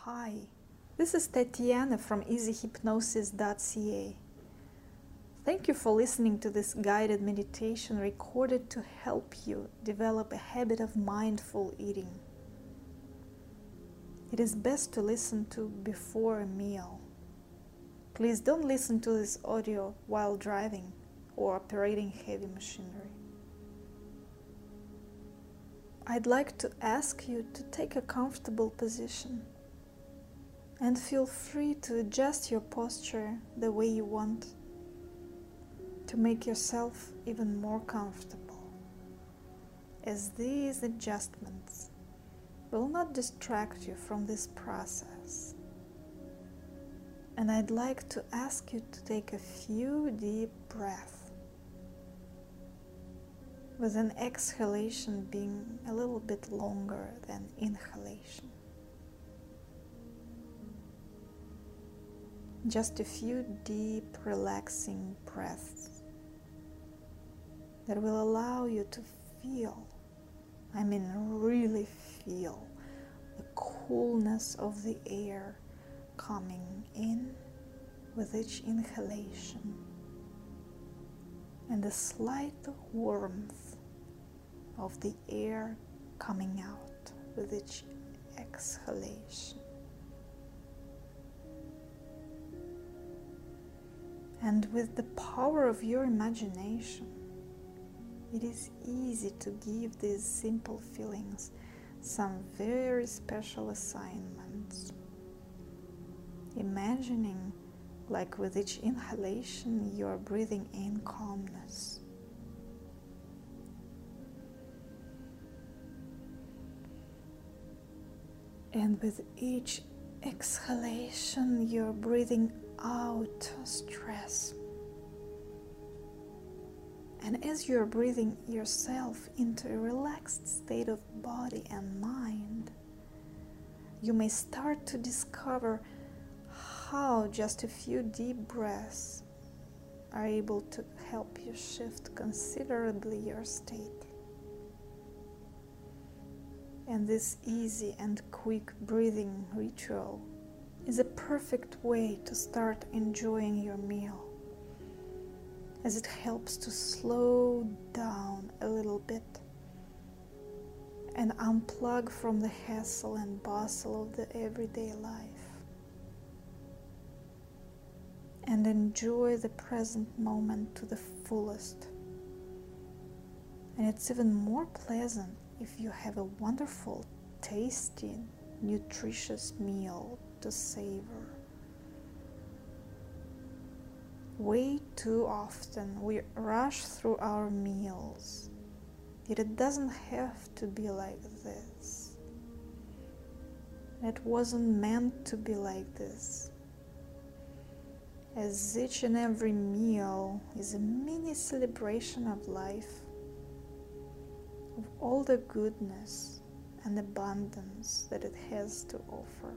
Hi, this is Tatiana from easyhypnosis.ca. Thank you for listening to this guided meditation recorded to help you develop a habit of mindful eating. It is best to listen to before a meal. Please don't listen to this audio while driving or operating heavy machinery. I'd like to ask you to take a comfortable position and feel free to adjust your posture the way you want to make yourself even more comfortable, as these adjustments will not distract you from this process. And I'd like to ask you to take a few deep breaths, with an exhalation being a little bit longer than inhalation. Just a few deep, relaxing breaths that will allow you to feel, really feel the coolness of the air coming in with each inhalation and the slight warmth of the air coming out with each exhalation. And with the power of your imagination, it is easy to give these simple feelings some very special assignments. Imagining like with each inhalation you are breathing in calmness. And with each exhalation you're breathing out stress. And as you're breathing yourself into a relaxed state of body and mind, you may start to discover how just a few deep breaths are able to help you shift considerably your state. And this easy and quick breathing ritual is a perfect way to start enjoying your meal, as it helps to slow down a little bit and unplug from the hassle and bustle of the everyday life, and enjoy the present moment to the fullest. And it's even more pleasant if you have a wonderful, tasty, nutritious meal to savor. Way too often we rush through our meals, yet it doesn't have to be like this. It wasn't meant to be like this, as each and every meal is a mini celebration of life, of all the goodness and abundance that it has to offer.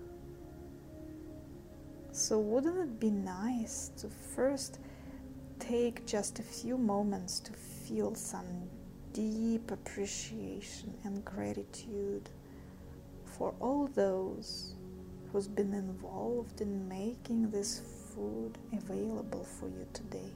So wouldn't it be nice to first take just a few moments to feel some deep appreciation and gratitude for all those who's been involved in making this food available for you today?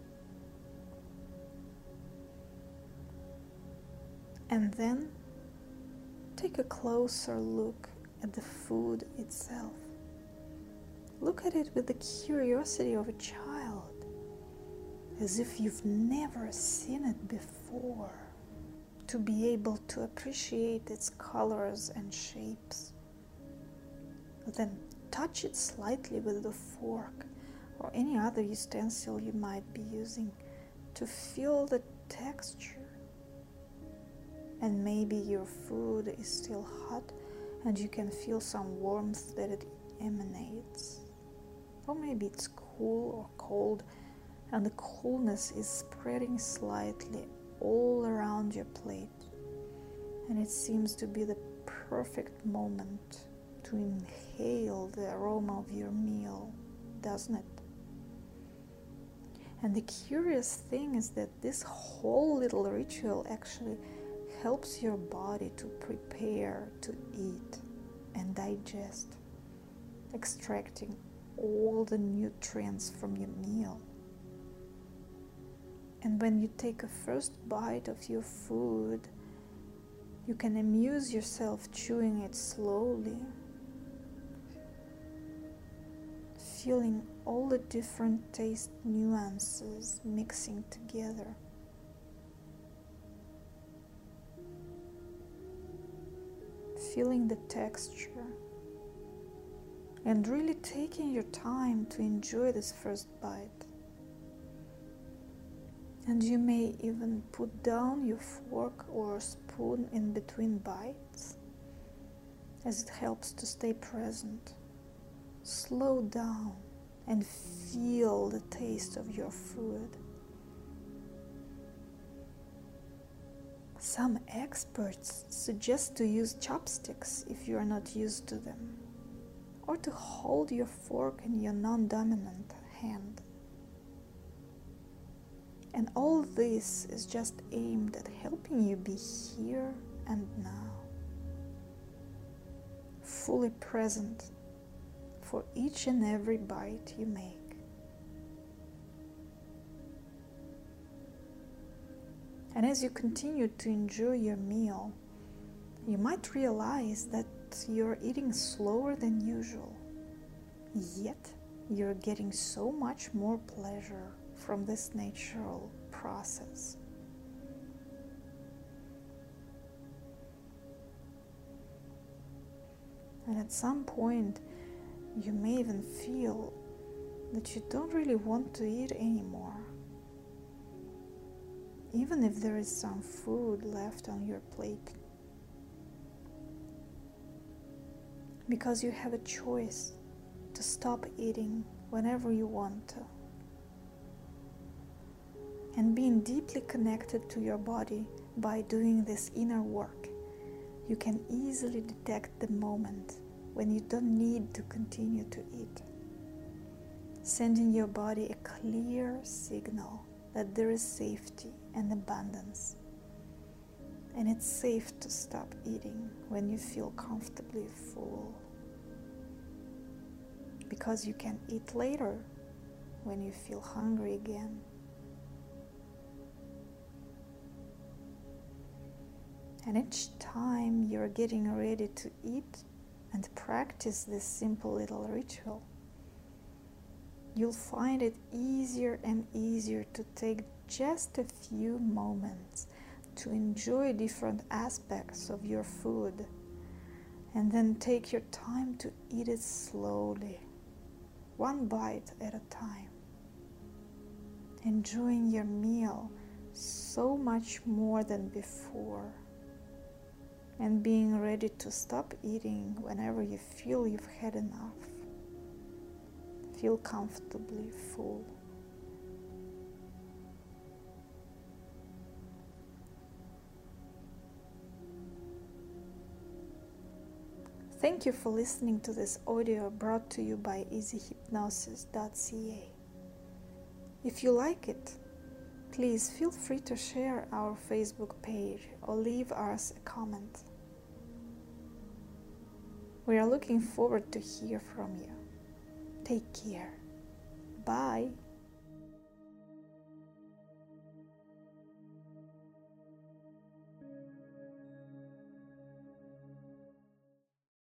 And then take a closer look at the food itself. Look at it with the curiosity of a child, as if you've never seen it before, to be able to appreciate its colors and shapes. Then touch it slightly with the fork or any other utensil you might be using to feel the texture. And maybe your food is still hot and you can feel some warmth that it emanates. Or maybe it's cool or cold and the coolness is spreading slightly all around your plate. And it seems to be the perfect moment to inhale the aroma of your meal, doesn't it? And the curious thing is that this whole little ritual actually helps your body to prepare to eat and digest. extracting all the nutrients from your meal. And when you take a first bite of your food, you can amuse yourself chewing it slowly, feeling all the different taste nuances mixing together. Feeling the texture and really taking your time to enjoy this first bite. And you may even put down your fork or spoon in between bites, as it helps to stay present. Slow down and feel the taste of your food. Some experts suggest to use chopsticks if you are not used to them, or to hold your fork in your non-dominant hand. And all this is just aimed at helping you be here and now, fully present for each and every bite you make. And as you continue to enjoy your meal, you might realize that you're eating slower than usual, yet you're getting so much more pleasure from this natural process. And at some point, you may even feel that you don't really want to eat anymore, even if there is some food left on your plate, because you have a choice to stop eating whenever you want to. And being deeply connected to your body by doing this inner work, you can easily detect the moment when you don't need to continue to eat, sending your body a clear signal that there is safety and abundance. And it's safe to stop eating when you feel comfortably full, because you can eat later when you feel hungry again. And each time you're getting ready to eat and practice this simple little ritual, you'll find it easier and easier to take just a few moments to enjoy different aspects of your food, and then take your time to eat it slowly, one bite at a time, enjoying your meal so much more than before, and being ready to stop eating whenever you feel you've had enough. Feel comfortably full. Thank you for listening to this audio brought to you by easyhypnosis.ca. If you like it, please feel free to share our Facebook page or leave us a comment. We are looking forward to hear from you. Take care. Bye.